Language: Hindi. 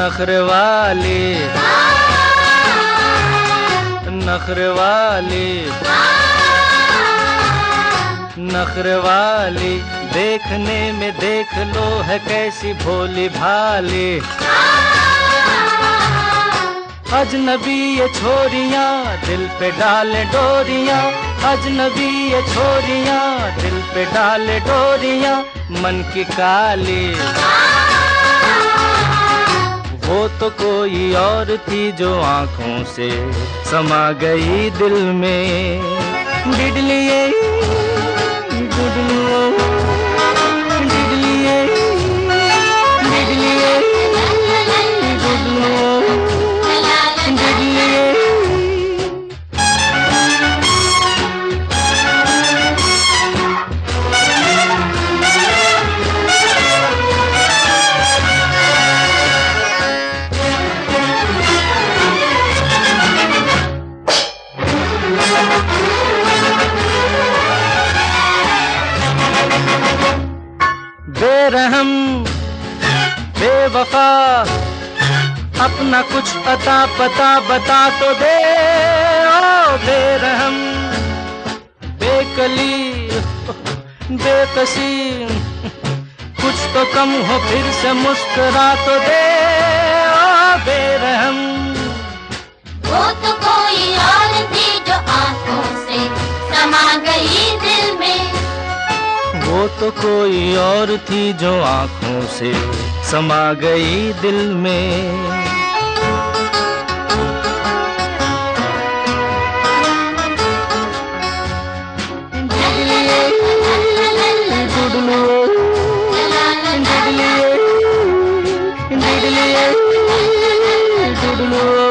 नखरे वाली, नखरे वाली, नखरे वाली, देखने में देख लो है कैसी भोली भाली। अजनबी ये छोरियां दिल पे डाले डोरियां, अजनबी ये छोरियां दिल पे डाले डोरियां, मन की काली। वो तो कोई और थी जो आंखों से समा गई दिल में। डिडलिए डिडलिए डिडलिए डिडलिए डिडलिए। बेरहम बेवफा अपना कुछ अता पता बता तो दे। ओ बेरहम बेकली बेकसी, कुछ तो कम हो फिर से मुस्कुरा तो दे। ओ बेरहम वो तो कोई और थी जो आंखों से समा गई दिल में। वो तो कोई और थी जो आंखों से समा गई दिल में। डिडलिए डिडलिए डिडलिए डिडलिए।